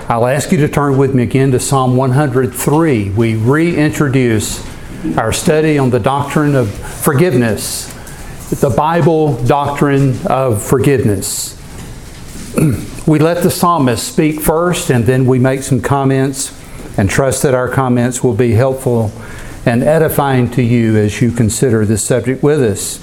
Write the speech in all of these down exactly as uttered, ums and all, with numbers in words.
I'll ask you to turn with me again to Psalm one hundred three. We reintroduce our study on the doctrine of forgiveness, the Bible doctrine of forgiveness. We let the psalmist speak first, and then we make some comments, and trust that our comments will be helpful and edifying to you as you consider this subject with us.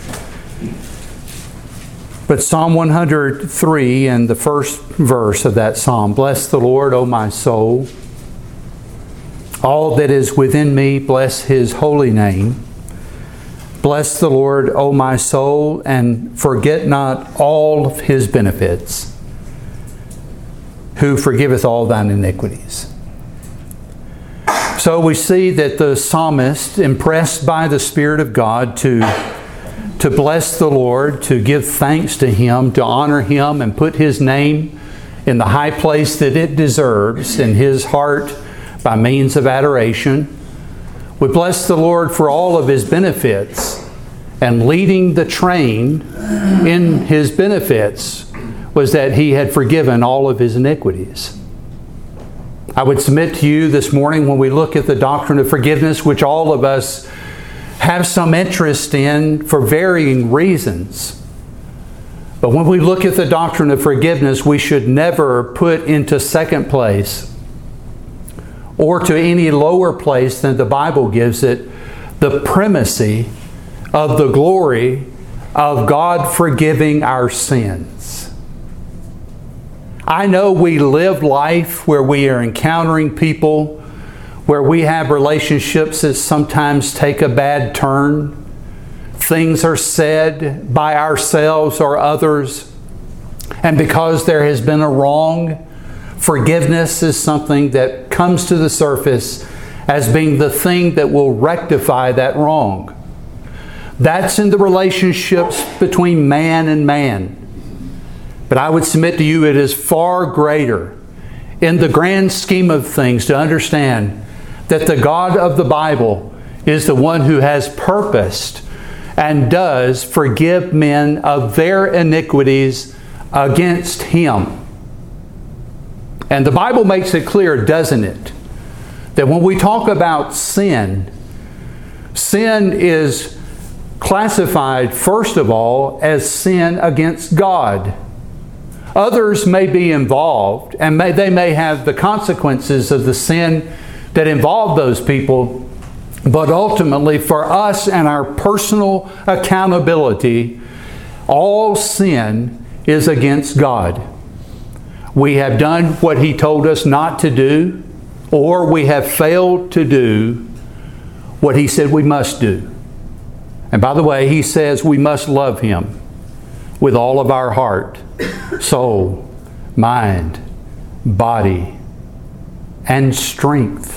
But Psalm one hundred three and the first verse of that psalm, "Bless the Lord, O my soul. All that is within me, bless His holy name. Bless the Lord, O my soul, and forget not all of His benefits, who forgiveth all thine iniquities." So we see that the psalmist, impressed by the Spirit of God to to bless the Lord, to give thanks to Him, to honor Him, and put His name in the high place that it deserves in his heart by means of adoration. We bless the Lord for all of His benefits, and leading the train in His benefits was that He had forgiven all of his iniquities. I would submit to you this morning, when we look at the doctrine of forgiveness, which all of us have some interest in for varying reasons. But when we look at the doctrine of forgiveness, we should never put into second place or to any lower place than the Bible gives it the primacy of the glory of God forgiving our sins. I know we live life where we are encountering people, where we have relationships that sometimes take a bad turn. Things are said by ourselves or others, and because there has been a wrong, forgiveness is something that comes to the surface as being the thing that will rectify that wrong. That's in the relationships between man and man. But I would submit to you, it is far greater in the grand scheme of things to understand that the God of the Bible is the one who has purposed and does forgive men of their iniquities against Him. And the Bible makes it clear, doesn't it, that when we talk about sin, sin is classified, first of all, as sin against God. Others may be involved, and may, they may have the consequences of the sin that involve those people, but ultimately for us and our personal accountability, all sin is against God. We have done what He told us not to do, or we have failed to do what He said we must do. And by the way, He says we must love Him with all of our heart, soul, mind, body, and strength.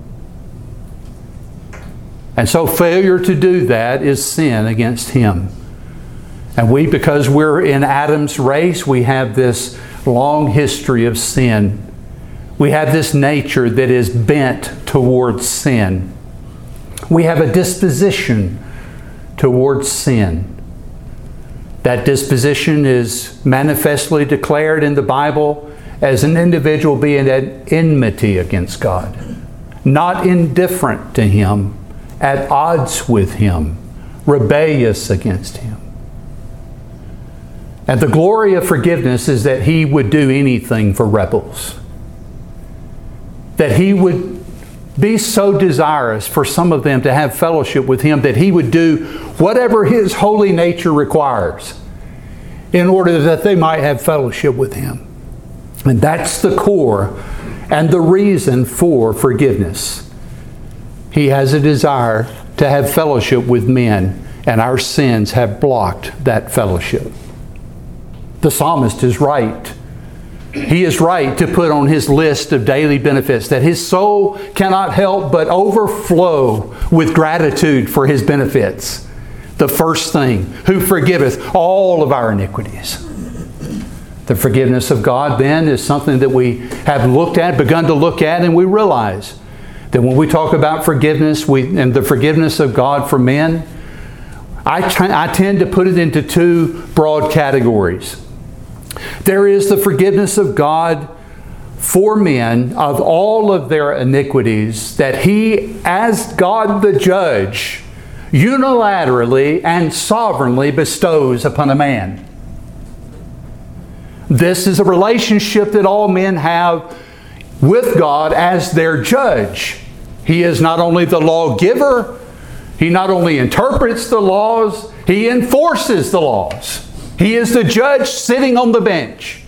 And so failure to do that is sin against Him. And we, because we're in Adam's race, we have this long history of sin. We have this nature that is bent towards sin. We have a disposition towards sin. That disposition is manifestly declared in the Bible as an individual being at enmity against God, not indifferent to Him, at odds with Him, rebellious against Him. And the glory of forgiveness is that He would do anything for rebels. That He would be so desirous for some of them to have fellowship with Him that He would do whatever His holy nature requires in order that they might have fellowship with Him. And that's the core and the reason for forgiveness. He has a desire to have fellowship with men, and our sins have blocked that fellowship. The psalmist is right. He is right to put on his list of daily benefits that his soul cannot help but overflow with gratitude for His benefits. The first thing, who forgiveth all of our iniquities. The forgiveness of God then is something that we have looked at, begun to look at, and we realize that when we talk about forgiveness we, and the forgiveness of God for men, I, t- I tend to put it into two broad categories. There is the forgiveness of God for men of all of their iniquities, that He, as God the judge, unilaterally and sovereignly bestows upon a man. This is a relationship that all men have with God as their judge. He is not only the lawgiver, He not only interprets the laws, He enforces the laws. He is the judge sitting on the bench.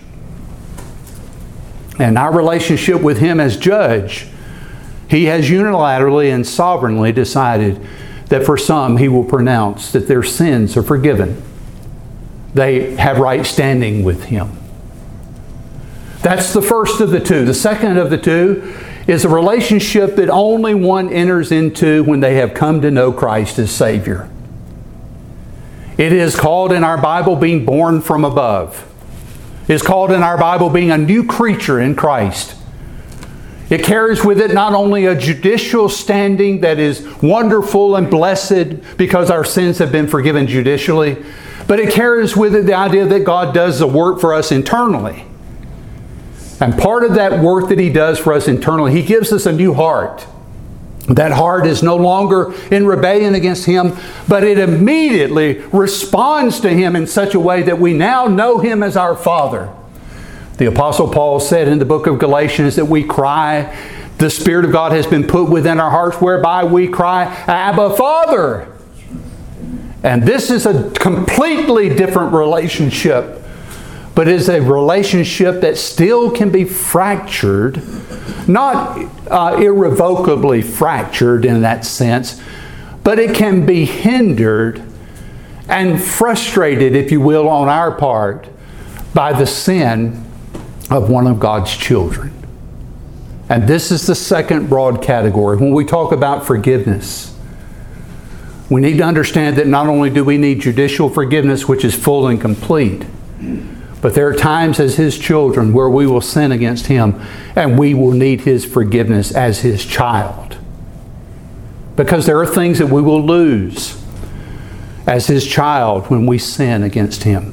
And our relationship with Him as judge, He has unilaterally and sovereignly decided that for some He will pronounce that their sins are forgiven. They have right standing with Him. That's the first of the two. The second of the two is a relationship that only one enters into when they have come to know Christ as Savior. It is called in our Bible being born from above. It's called in our Bible being a new creature in Christ. It carries with it not only a judicial standing that is wonderful and blessed because our sins have been forgiven judicially, but it carries with it the idea that God does the work for us internally. And part of that work that He does for us internally, He gives us a new heart. That heart is no longer in rebellion against Him, but it immediately responds to Him in such a way that we now know Him as our Father. The Apostle Paul said in the book of Galatians that we cry, the Spirit of God has been put within our hearts, whereby we cry, Abba, Father. And this is a completely different relationship. But it is a relationship that still can be fractured, not uh, irrevocably fractured in that sense, but it can be hindered and frustrated, if you will, on our part by the sin of one of God's children. And this is the second broad category. When we talk about forgiveness, we need to understand that not only do we need judicial forgiveness, which is full and complete, but there are times as His children where we will sin against Him and we will need His forgiveness as His child. Because there are things that we will lose as His child when we sin against Him.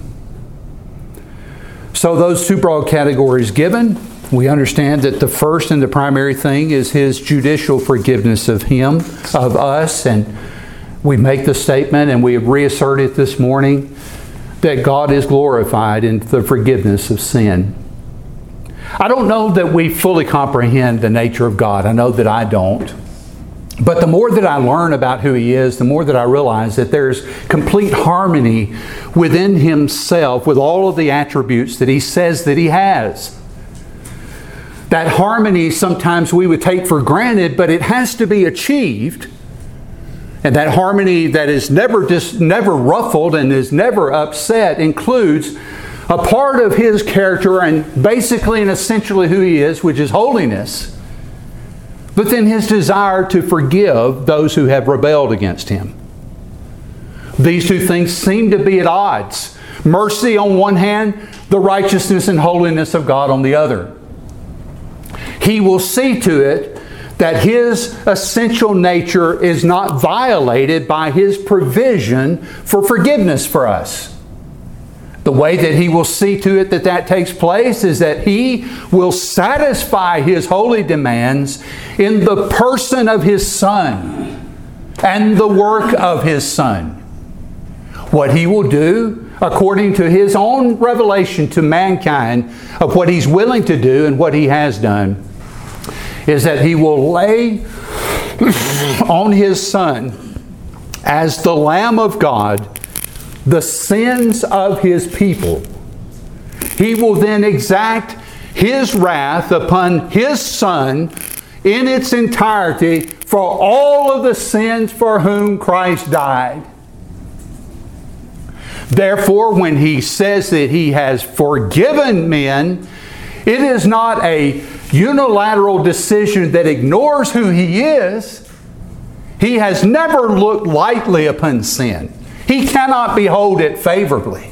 So those two broad categories given, we understand that the first and the primary thing is His judicial forgiveness of Him, of us, and we make the statement and we have reasserted this morning that God is glorified in the forgiveness of sin. I don't know that we fully comprehend the nature of God. I know that I don't. But the more that I learn about who He is, the more that I realize that there's complete harmony within Himself with all of the attributes that He says that He has. That harmony sometimes we would take for granted, but it has to be achieved. And that harmony that is never just never ruffled and is never upset includes a part of His character and basically and essentially who He is, which is holiness. But then His desire to forgive those who have rebelled against Him. These two things seem to be at odds. Mercy on one hand, the righteousness and holiness of God on the other. He will see to it that His essential nature is not violated by His provision for forgiveness for us. The way that He will see to it that that takes place is that He will satisfy His holy demands in the person of His Son and the work of His Son. What He will do, according to His own revelation to mankind of what He's willing to do and what He has done, is that He will lay on His Son as the Lamb of God the sins of His people. He will then exact His wrath upon His Son in its entirety for all of the sins for whom Christ died. Therefore, when He says that He has forgiven men, it is not a unilateral decision that ignores who He is. He has never looked lightly upon sin. He cannot behold it favorably.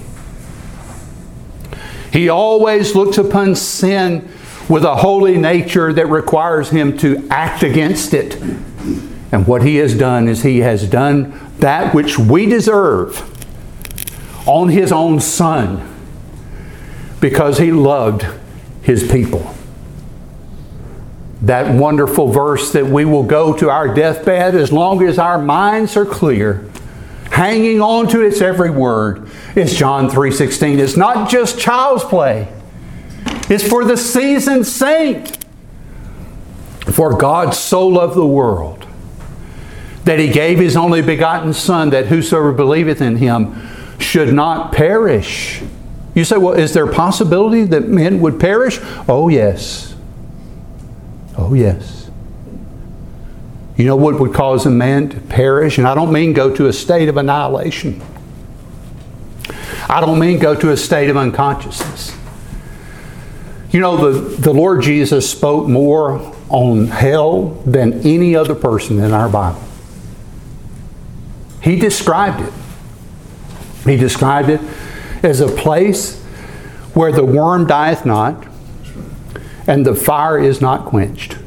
He always looks upon sin with a holy nature that requires Him to act against it. And what He has done is He has done that which we deserve on His own Son because He loved His people. That wonderful verse that we will go to our deathbed as long as our minds are clear, hanging on to its every word, is John three sixteen. It's not just child's play. It's for the seasoned saint. For God so loved the world that He gave His only begotten Son, that whosoever believeth in Him should not perish. You say, well, is there a possibility that men would perish? Oh, yes. Oh, yes. You know what would cause a man to perish? And I don't mean go to a state of annihilation. I don't mean go to a state of unconsciousness. You know, the, the Lord Jesus spoke more on hell than any other person in our Bible. He described it. He described it as a place where the worm dieth not and the fire is not quenched.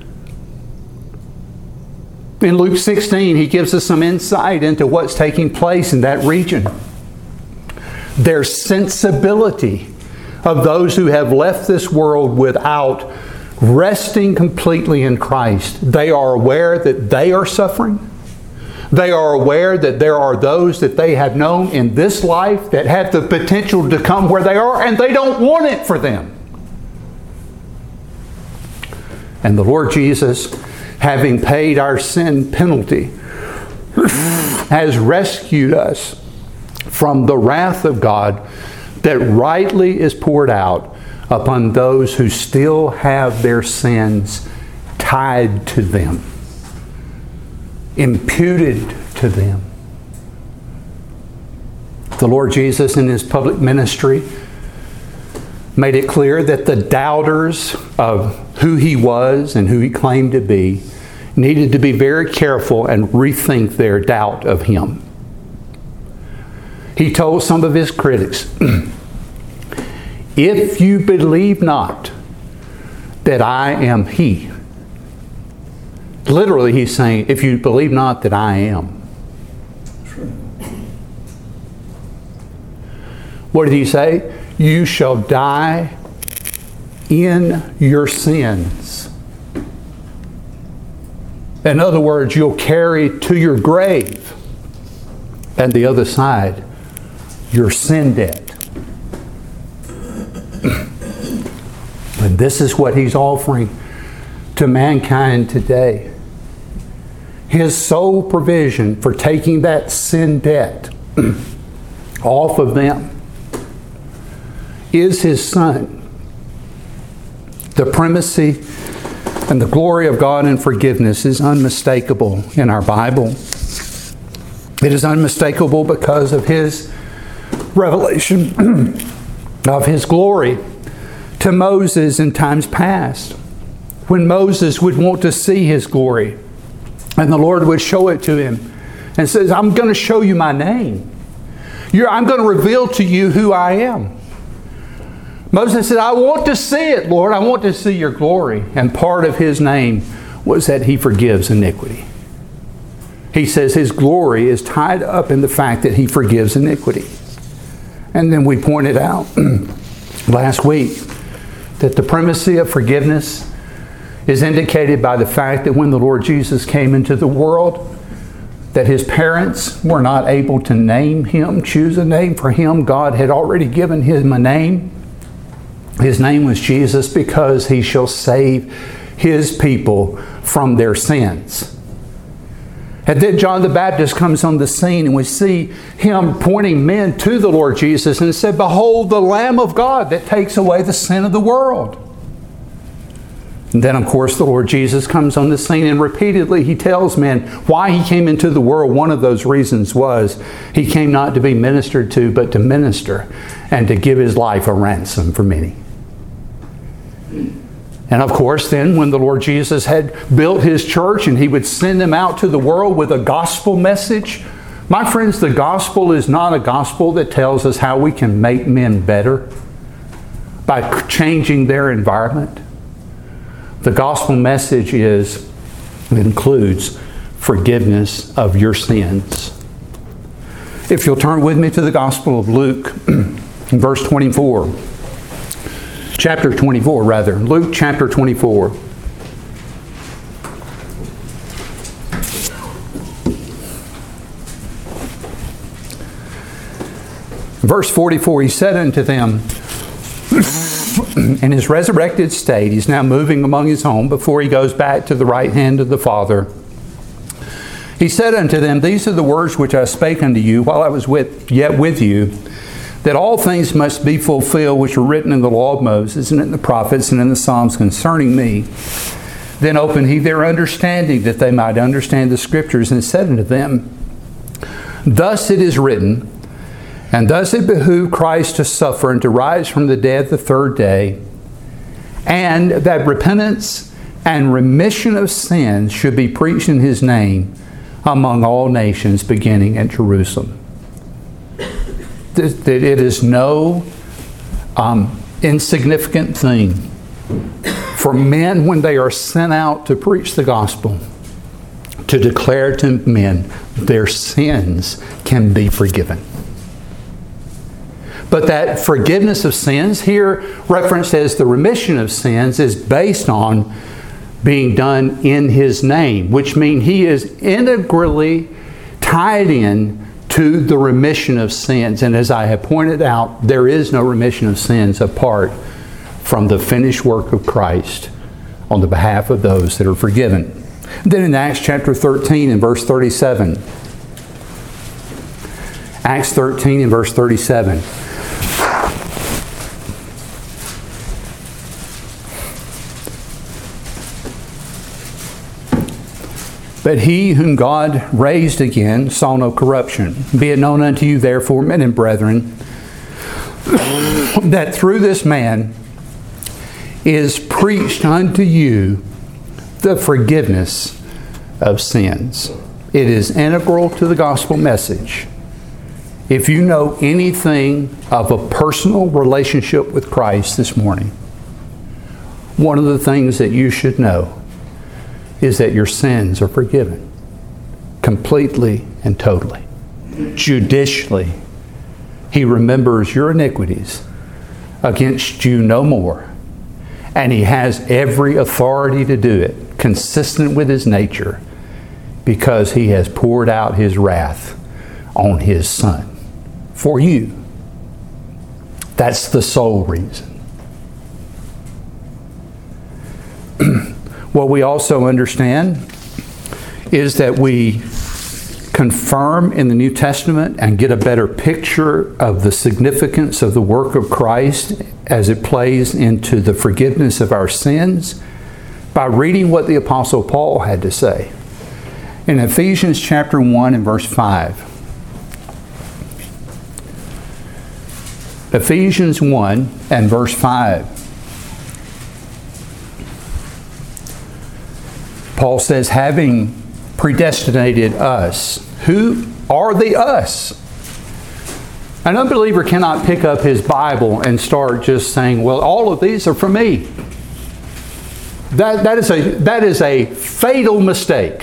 In Luke sixteen, He gives us some insight into what's taking place in that region. Their sensibility of those who have left this world without resting completely in Christ. They are aware that they are suffering. They are aware that there are those that they have known in this life that have the potential to come where they are, and they don't want it for them. And the Lord Jesus, having paid our sin penalty, has rescued us from the wrath of God that rightly is poured out upon those who still have their sins tied to them, imputed to them. The Lord Jesus in His public ministry made it clear that the doubters of who He was and who He claimed to be needed to be very careful and rethink their doubt of Him. He told some of His critics, if you believe not that I am He. Literally, He's saying, if you believe not that I am. What did He say? You shall die in your sins. In other words, you'll carry to your grave, and the other side, your sin debt. And this is what He's offering to mankind today. His sole provision for taking that sin debt off of them is His Son. The primacy and the glory of God in forgiveness is unmistakable in our Bible. It is unmistakable because of His revelation of His glory to Moses in times past, when Moses would want to see His glory, and the Lord would show it to him and says, I'm going to show you my name. You're, I'm going to reveal to you who I am. Moses said, I want to see it, Lord. I want to see your glory. And part of His name was that He forgives iniquity. He says His glory is tied up in the fact that He forgives iniquity. And then we pointed out last week that the primacy of forgiveness is indicated by the fact that when the Lord Jesus came into the world, that His parents were not able to name Him, choose a name for Him. God had already given Him a name. His name was Jesus, because He shall save His people from their sins. And then John the Baptist comes on the scene, and we see him pointing men to the Lord Jesus and said, behold the Lamb of God that takes away the sin of the world. And then, of course, the Lord Jesus comes on the scene, and repeatedly He tells men why He came into the world. One of those reasons was He came not to be ministered to, but to minister and to give His life a ransom for many. And of course, then, when the Lord Jesus had built His church and He would send them out to the world with a gospel message, my friends, the gospel is not a gospel that tells us how we can make men better by changing their environment. The gospel message is, it includes forgiveness of your sins. If you'll turn with me to the Gospel of Luke, in verse twenty-four. Chapter twenty-four, rather. Luke chapter twenty-four. Verse forty-four, he said unto them, in his resurrected state, he's now moving among his home before he goes back to the right hand of the Father. He said unto them, these are the words which I spake unto you while I was with, yet with you, that all things must be fulfilled which were written in the law of Moses and in the prophets and in the Psalms concerning me. Then opened he their understanding, that they might understand the Scriptures, and said unto them, thus it is written, and thus it behooved Christ to suffer and to rise from the dead the third day, and that repentance and remission of sins should be preached in his name among all nations, beginning at Jerusalem. That it is no um, insignificant thing for men, when they are sent out to preach the gospel, to declare to men their sins can be forgiven. But that forgiveness of sins, here referenced as the remission of sins, is based on being done in his name, which means he is integrally tied in to the remission of sins. And as I have pointed out, there is no remission of sins apart from the finished work of Christ on the behalf of those that are forgiven. Then in Acts chapter thirteen and verse thirty-seven, Acts thirteen and verse thirty-seven, but he whom God raised again saw no corruption. Be it known unto you, therefore, men and brethren, that through this man is preached unto you the forgiveness of sins. It is integral to the gospel message. If you know anything of a personal relationship with Christ this morning, one of the things that you should know is that your sins are forgiven completely and totally. Judicially, he remembers your iniquities against you no more. And he has every authority to do it, consistent with his nature, because he has poured out his wrath on his Son for you. That's the sole reason. What we also understand is that we confirm in the New Testament and get a better picture of the significance of the work of Christ as it plays into the forgiveness of our sins by reading what the Apostle Paul had to say. In Ephesians chapter one and verse five. Ephesians one and verse five. Paul says, having predestinated us. Who are the us? An unbeliever cannot pick up his Bible and start just saying, well, all of these are for me. That, that, is, a, that is a fatal mistake.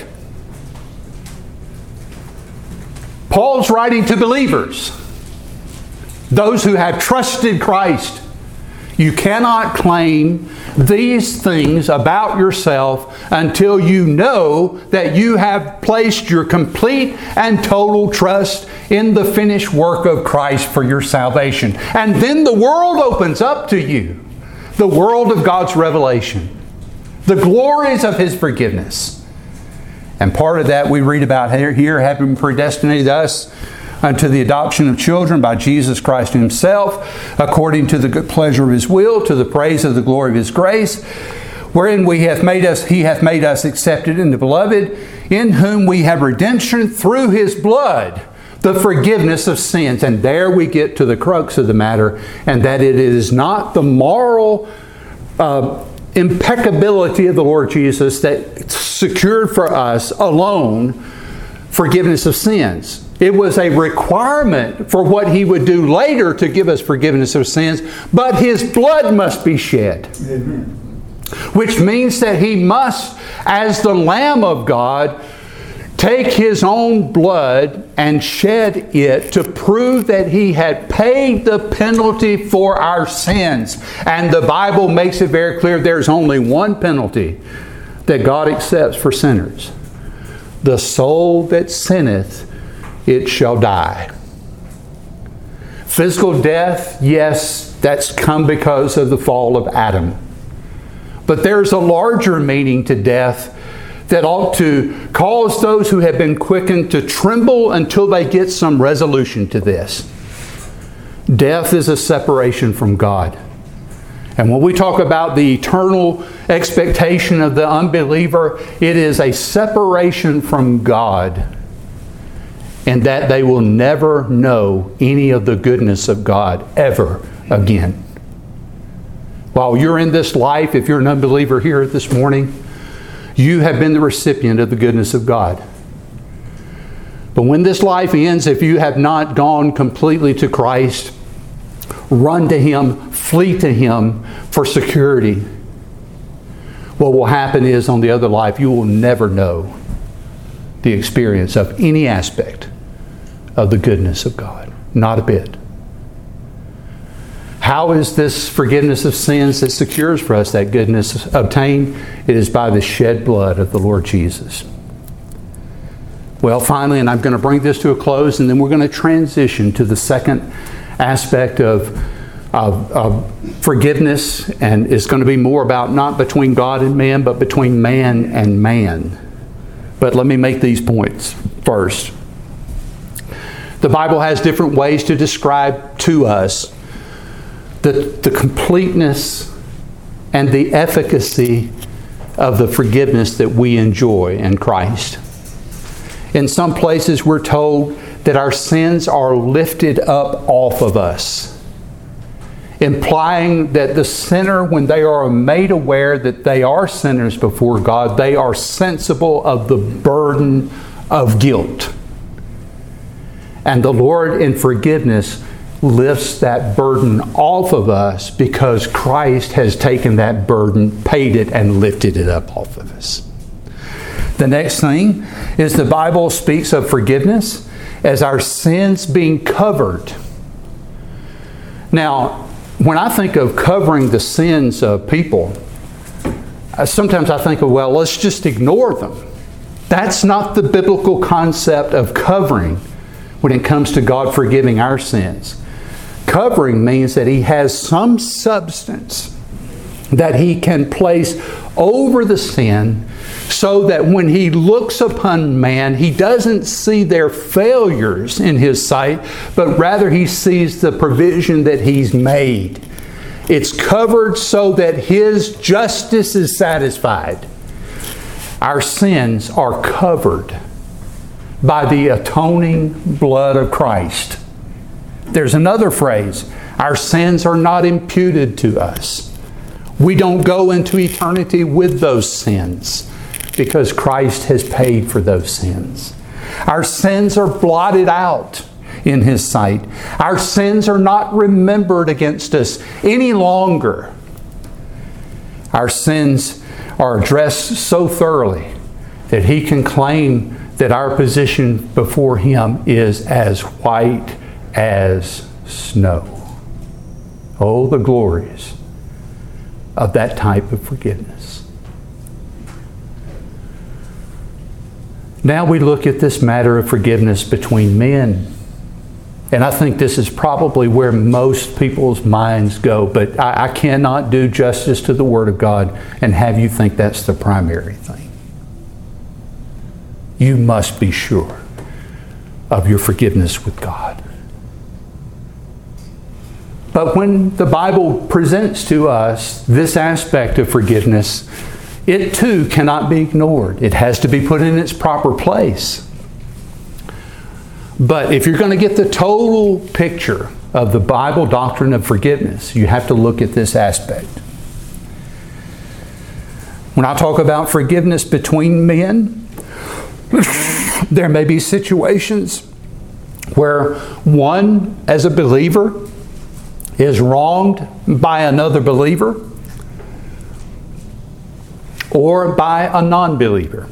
Paul's writing to believers, those who have trusted Christ. You cannot claim these things about yourself until you know that you have placed your complete and total trust in the finished work of Christ for your salvation. And then the world opens up to you, the world of God's revelation, the glories of His forgiveness. And part of that we read about here, here having predestinated us unto the adoption of children by Jesus Christ Himself, according to the good pleasure of His will, to the praise of the glory of His grace, wherein we have made us, He hath made us accepted in the Beloved, in whom we have redemption through His blood, the forgiveness of sins. And there we get to the crux of the matter, and that it is not the moral uh, impeccability of the Lord Jesus that secured for us alone forgiveness of sins. It was a requirement for what He would do later to give us forgiveness of sins, but His blood must be shed. Amen. Which means that He must, as the Lamb of God, take His own blood and shed it to prove that He had paid the penalty for our sins. And the Bible makes it very clear there's only one penalty that God accepts for sinners. The soul that sinneth, it shall die. Physical death, yes, that's come because of the fall of Adam. But there's a larger meaning to death that ought to cause those who have been quickened to tremble until they get some resolution to this. Death is a separation from God. And when we talk about the eternal expectation of the unbeliever, it is a separation from God, and that they will never know any of the goodness of God ever again. While you're in this life, if you're an unbeliever here this morning, you have been the recipient of the goodness of God. But when this life ends, if you have not gone completely to Christ, run to Him, flee to Him for security, what will happen is on the other life, you will never know the experience of any aspect of the goodness of God. Not a bit. How is this forgiveness of sins that secures for us that goodness obtained? It is by the shed blood of the Lord Jesus. Well, finally, and I'm going to bring this to a close, and then we're going to transition to the second aspect of, of, of forgiveness, and it's going to be more about not between God and man, but between man and man. But let me make these points first. The Bible has different ways to describe to us the, the completeness and the efficacy of the forgiveness that we enjoy in Christ. In some places we're told that our sins are lifted up off of us, implying that the sinner, when they are made aware that they are sinners before God, they are sensible of the burden of guilt. And the Lord in forgiveness lifts that burden off of us because Christ has taken that burden, paid it, and lifted it up off of us. The next thing is the Bible speaks of forgiveness as our sins being covered. Now, when I think of covering the sins of people, sometimes I think of, well, let's just ignore them. That's not the biblical concept of covering when it comes to God forgiving our sins. Covering means that He has some substance that He can place over the sin so that when He looks upon man, He doesn't see their failures in His sight, but rather He sees the provision that He's made. It's covered so that His justice is satisfied. Our sins are covered by the atoning blood of Christ. There's another phrase. Our sins are not imputed to us. We don't go into eternity with those sins because Christ has paid for those sins. Our sins are blotted out in His sight. Our sins are not remembered against us any longer. Our sins are addressed so thoroughly that He can claim that our position before Him is as white as snow. Oh, the glories of that type of forgiveness. Now we look at this matter of forgiveness between men. And I think this is probably where most people's minds go, but I, I cannot do justice to the Word of God and have you think that's the primary thing. You must be sure of your forgiveness with God. But when the Bible presents to us this aspect of forgiveness, it too cannot be ignored. It has to be put in its proper place. But if you're going to get the total picture of the Bible doctrine of forgiveness, you have to look at this aspect. When I talk about forgiveness between men, there may be situations where one, as a believer, is wronged by another believer or by a non-believer.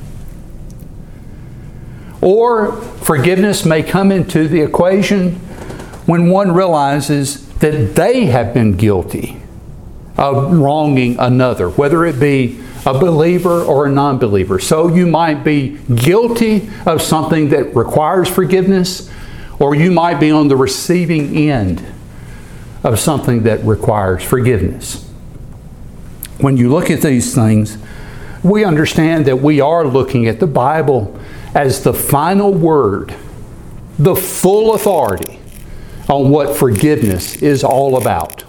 Or forgiveness may come into the equation when one realizes that they have been guilty of wronging another, whether it be a believer or a non-believer. So you might be guilty of something that requires forgiveness, or you might be on the receiving end of something that requires forgiveness. When you look at these things, we understand that we are looking at the Bible as the final word, the full authority on what forgiveness is all about.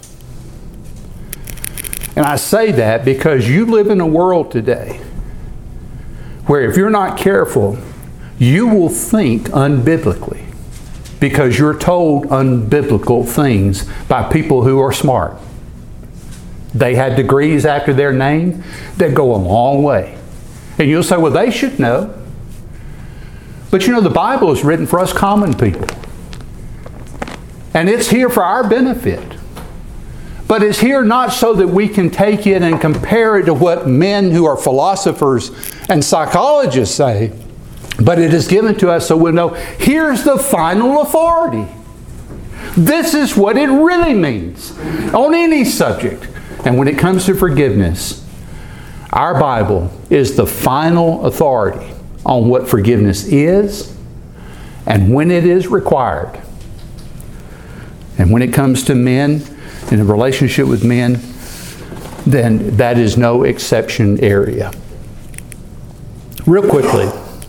And I say that because you live in a world today where if you're not careful, you will think unbiblically because you're told unbiblical things by people who are smart. They had degrees after their name that go a long way. And you'll say, well, they should know. But you know, the Bible is written for us common people. And it's here for our benefit. But it's here not so that we can take it and compare it to what men who are philosophers and psychologists say. But it is given to us so we'll know, here's the final authority. This is what it really means on any subject. And when it comes to forgiveness, our Bible is the final authority on what forgiveness is and when it is required. And when it comes to men, in a relationship with men, then that is no exception area. Real quickly,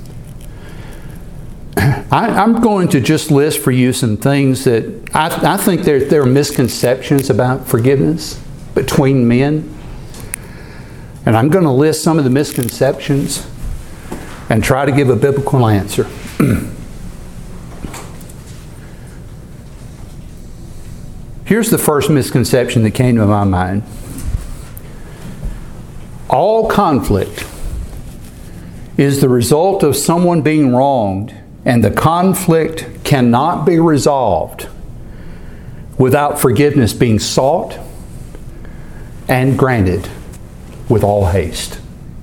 I, I'm going to just list for you some things that I, I think there, there are misconceptions about forgiveness between men. And I'm going to list some of the misconceptions and try to give a biblical answer. Here's the first misconception that came to my mind. All conflict is the result of someone being wronged, and the conflict cannot be resolved without forgiveness being sought and granted with all haste.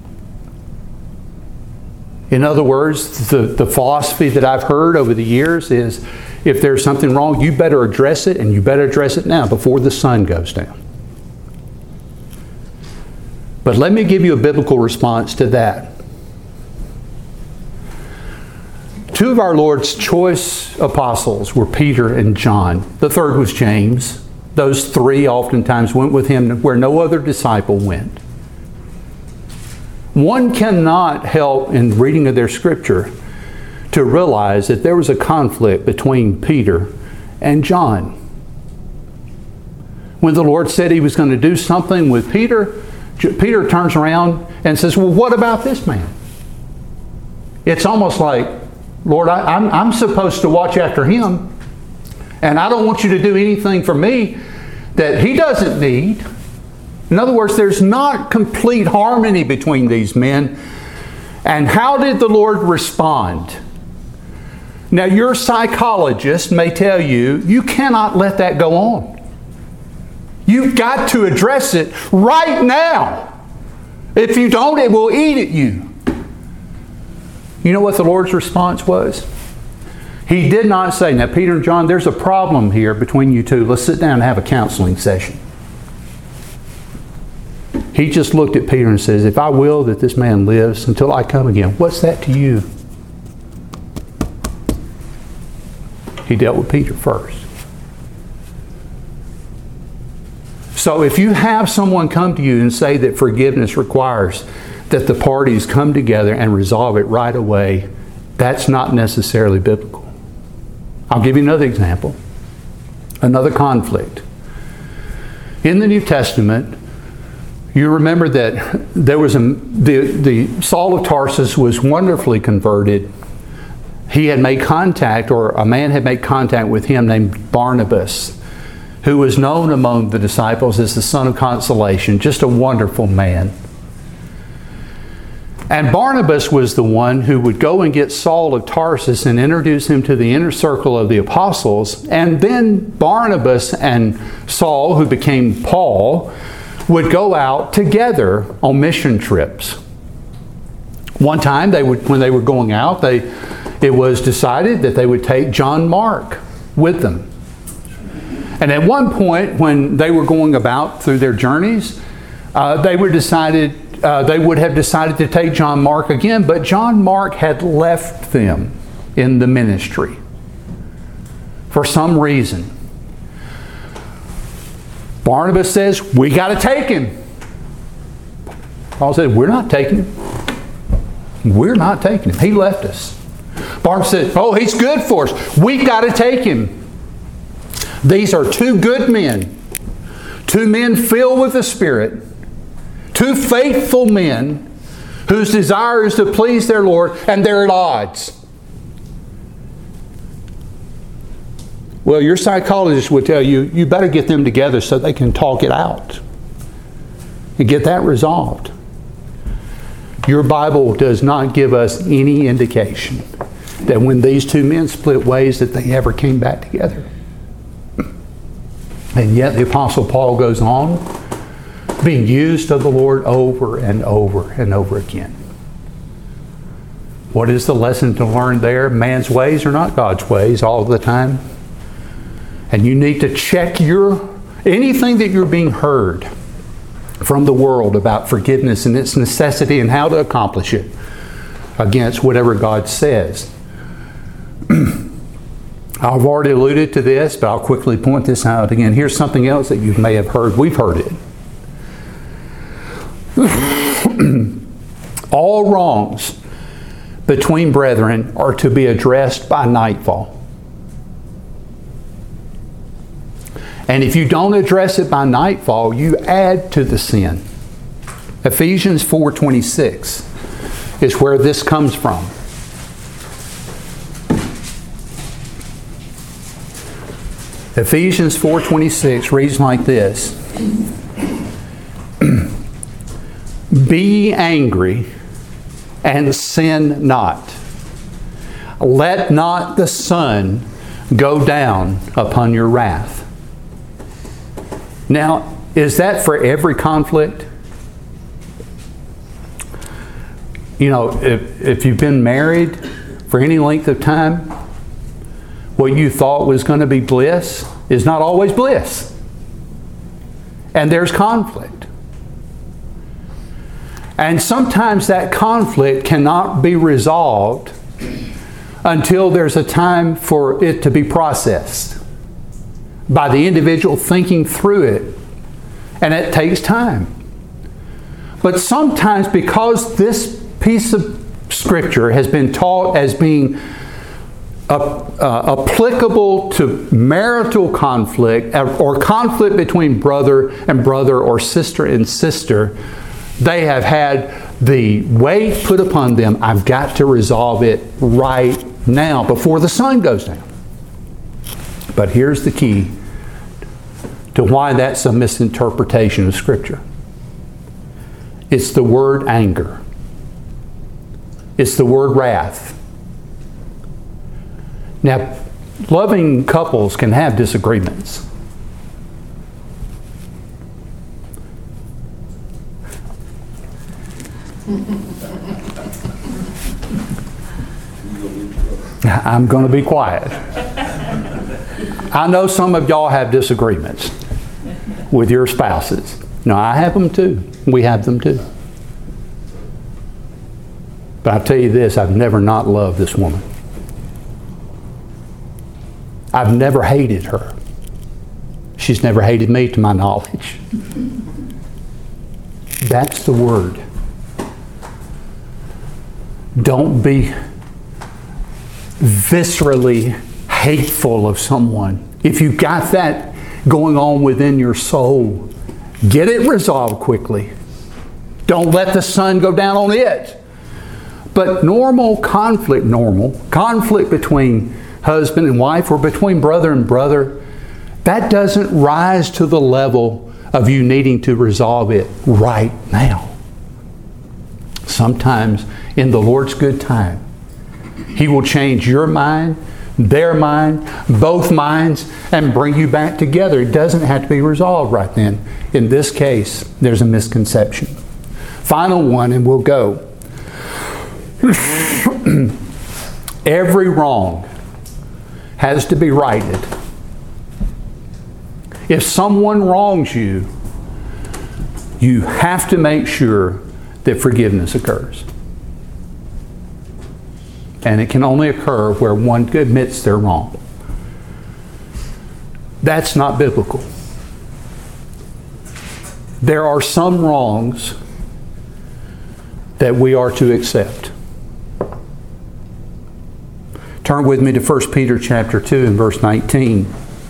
In other words, the, the philosophy that I've heard over the years is if there's something wrong, you better address it, and you better address it now before the sun goes down. But let me give you a biblical response to that. Two of our Lord's choice apostles were Peter and John. The third was James. Those three oftentimes went with him where no other disciple went. One cannot help in reading of their scripture to realize that there was a conflict between Peter and John. When the Lord said He was going to do something with Peter, Peter turns around and says, well, what about this man? It's almost like, Lord, I, I'm, I'm supposed to watch after him, and I don't want you to do anything for me that he doesn't need. In other words, there's not complete harmony between these men. And how did the Lord respond? Now, your psychologist may tell you, you cannot let that go on. You've got to address it right now. If you don't, it will eat at you. You know what the Lord's response was? He did not say, now Peter and John, there's a problem here between you two. Let's sit down and have a counseling session. He just looked at Peter and says, if I will that this man lives until I come again, what's that to you? He dealt with Peter first. So if you have someone come to you and say that forgiveness requires that the parties come together and resolve it right away, that's not necessarily biblical. I'll give you another example. Another conflict. In the New Testament, you remember that there was a the, the Saul of Tarsus was wonderfully converted. He had made contact, or a man had made contact with him named Barnabas, who was known among the disciples as the son of consolation, just a wonderful man. And Barnabas was the one who would go and get Saul of Tarsus and introduce him to the inner circle of the apostles. And then Barnabas and Saul, who became Paul, would go out together on mission trips. One time, they would, when they were going out, they, it was decided that they would take John Mark with them. And at one point, when they were going about through their journeys, uh, they were decided uh, they would have decided to take John Mark again, but John Mark had left them in the ministry for some reason. Barnabas says, we got to take him. Paul said, we're not taking him. We're not taking him. He left us. Barnabas said, oh, he's good for us. We've got to take him. These are two good men. Two men filled with the Spirit. Two faithful men whose desire is to please their Lord, and they're at odds. Well, your psychologist would tell you, you better get them together so they can talk it out and get that resolved. Your Bible does not give us any indication that when these two men split ways that they ever came back together. And yet the Apostle Paul goes on being used of the Lord over and over and over again. What is the lesson to learn there? Man's ways are not God's ways all the time. And you need to check your anything that you're being heard from the world about forgiveness and its necessity and how to accomplish it against whatever God says. I've already alluded to this, but I'll quickly point this out again. Here's something else that you may have heard. We've heard it. All wrongs between brethren are to be addressed by nightfall. And if you don't address it by nightfall, you add to the sin. Ephesians four twenty-six is where this comes from. Ephesians four twenty-six reads like this. Be angry and sin not. Let not the sun go down upon your wrath. Now, is that for every conflict? You know, if, if you've been married for any length of time, what you thought was going to be bliss is not always bliss. And there's conflict. And sometimes that conflict cannot be resolved until there's a time for it to be processed by the individual thinking through it. And it takes time. But sometimes, because this piece of Scripture has been taught as being uh, uh, applicable to marital conflict or conflict between brother and brother or sister and sister, they have had the weight put upon them, I've got to resolve it right now before the sun goes down. But here's the key to why that's a misinterpretation of Scripture. It's the word anger. It's the word wrath. Now, loving couples can have disagreements. I'm going to be quiet. I know some of y'all have disagreements with your spouses. No, I have them too. We have them too. But I'll tell you this, I've never not loved this woman. I've never hated her. She's never hated me to my knowledge. That's the word. Don't be viscerally hateful of someone. If you've got that going on within your soul, get it resolved quickly. Don't let the sun go down on it. But normal conflict, normal conflict between husband and wife or between brother and brother, that doesn't rise to the level of you needing to resolve it right now. Sometimes in the Lord's good time, He will change your mind, their mind, both minds, and bring you back together. It doesn't have to be resolved right then. In this case, there's a misconception. Final one, and we'll go. Every wrong has to be righted. If someone wrongs you, you have to make sure that forgiveness occurs. And it can only occur where one admits they're wrong. That's not biblical. there are some wrongs that we are to accept. Turn with me to First Peter chapter two and verse nineteen.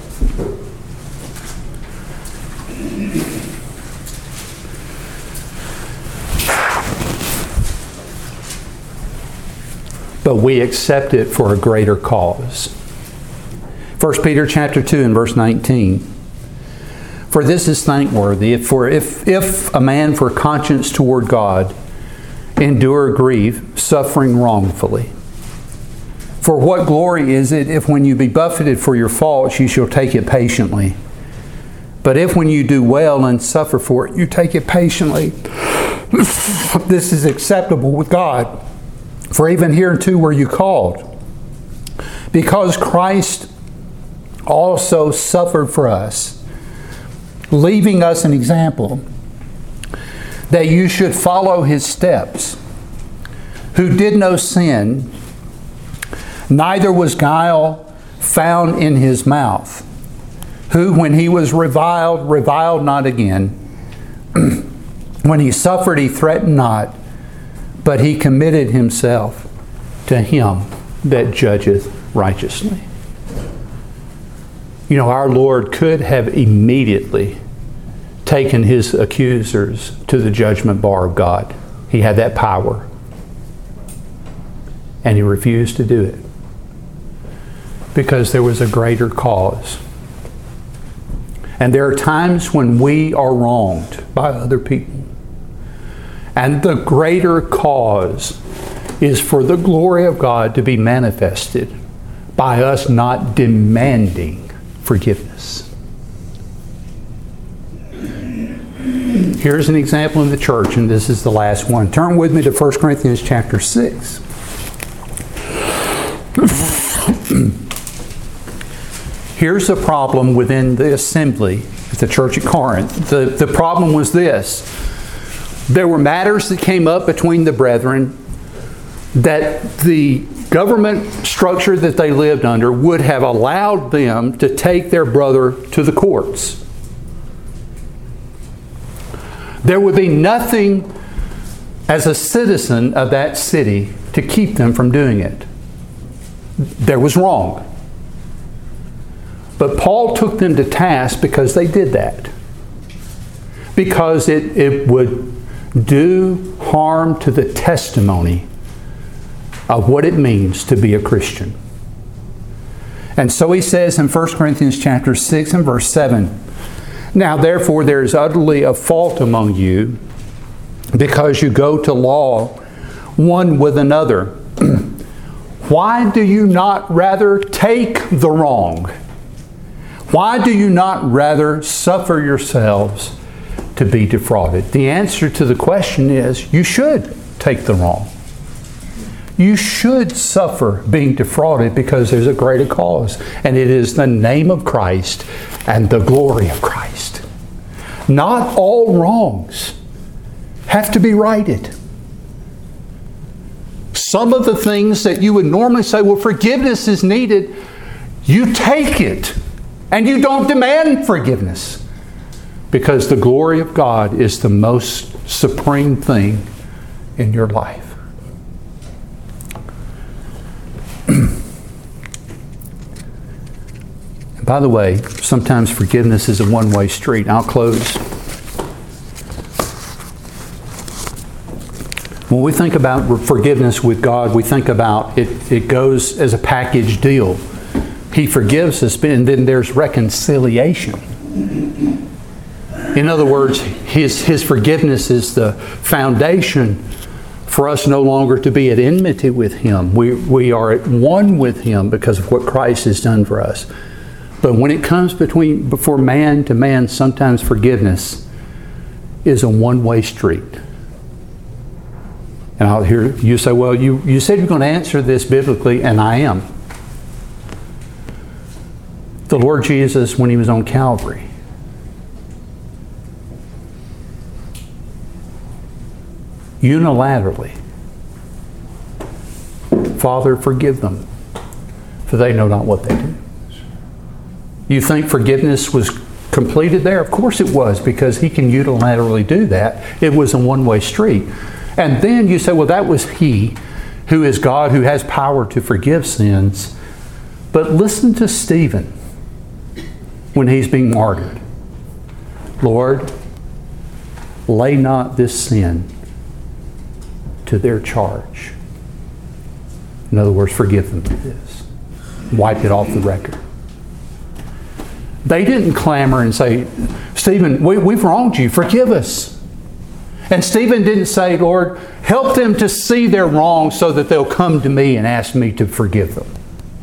But we accept it for a greater cause. First Peter chapter two and verse nineteen. For this is thankworthy, if, for if, if a man for conscience toward God endure grief, suffering wrongfully. For what glory is it if when you be buffeted for your faults, you shall take it patiently? But if when you do well and suffer for it, you take it patiently, this is acceptable with God. For even hereunto were you called, because Christ also suffered for us, leaving us an example, that you should follow His steps, who did no sin, neither was guile found in His mouth, who when He was reviled, reviled not again. When He suffered, He threatened not, but He committed Himself to Him that judgeth righteously. You know, our Lord could have immediately taken His accusers to the judgment bar of God. He had that power. And He refused to do it because there was a greater cause. And there are times when we are wronged by other people. And the greater cause is for the glory of God to be manifested by us not demanding forgiveness. Here's an example in the church, and this is the last one. Turn with me to First Corinthians chapter six. Here's a problem within the assembly at the church at Corinth. The, the problem was this. There were matters that came up between the brethren that the government structure that they lived under would have allowed them to take their brother to the courts. There would be nothing as a citizen of that city to keep them from doing it. There was wrong. But Paul took them to task because they did that. Because it, it would do harm to the testimony of what it means to be a Christian. And so he says in First Corinthians chapter six and verse seven, now therefore there is utterly a fault among you, because you go to law one with another. Why do you not rather take the wrong? Why do you not rather suffer yourselves to be defrauded? The answer to the question is, you should take the wrong. You should suffer being defrauded because there's a greater cause, and it is the name of Christ and the glory of Christ. Not all wrongs have to be righted. Some of the things that you would normally say, well, forgiveness is needed, you take it and you don't demand forgiveness, because the glory of God is the most supreme thing in your life. And by the way, sometimes forgiveness is a one-way street. I'll close. When we think about forgiveness with God, we think about it, it goes as a package deal. He forgives us, and then there's reconciliation. In other words, His, His forgiveness is the foundation for us no longer to be at enmity with Him. We, we are at one with Him because of what Christ has done for us. But when it comes between before man to man, sometimes forgiveness is a one-way street. And I'll hear you say, well, you, you said you're going to answer this biblically, and I am. The Lord Jesus, when He was on Calvary, unilaterally, Father, forgive them, for they know not what they do. You think forgiveness was completed there? Of course it was, because he can unilaterally do that. It was a one-way street. And then you say, well, that was he who is God, who has power to forgive sins. But listen to Stephen when he's being martyred. Lord, lay not this sin to their charge. In other words, forgive them for this. Wipe it off the record. They didn't clamor and say, Stephen, we, we've wronged you. Forgive us. And Stephen didn't say, Lord, help them to see their wrong so that they'll come to me and ask me to forgive them.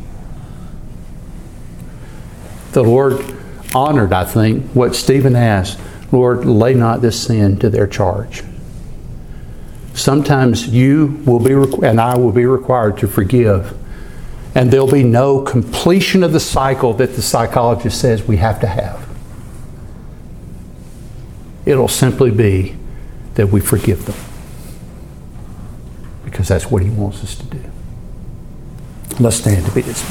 The Lord honored, I think, what Stephen asked. Lord, lay not this sin to their charge. Sometimes you will be, and I will be required to forgive. And there'll be no completion of the cycle that the psychologist says we have to have. It'll simply be that we forgive them. Because that's what He wants us to do. Let's stand to be dismissed.